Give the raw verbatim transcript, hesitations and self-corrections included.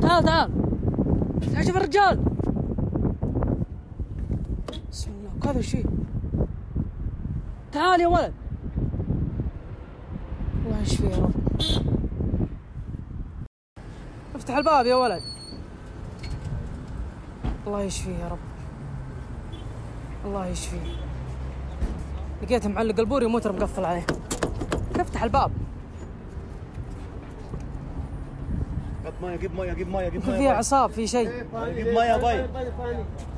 تعال تعال تعال شوف الرجال. بسم الله هذا الشيء. تعال يا ولد. الله يشفيه يا رب. افتح الباب يا ولد. الله يشفيه يا رب. الله يشفيه. لقيته معلق البوري وموتر مقفل عليه. افتح الباب. جيب ميه جيب ميه جيب ميه جيب ميه. في عصاب في شيء. جيب ميه باي.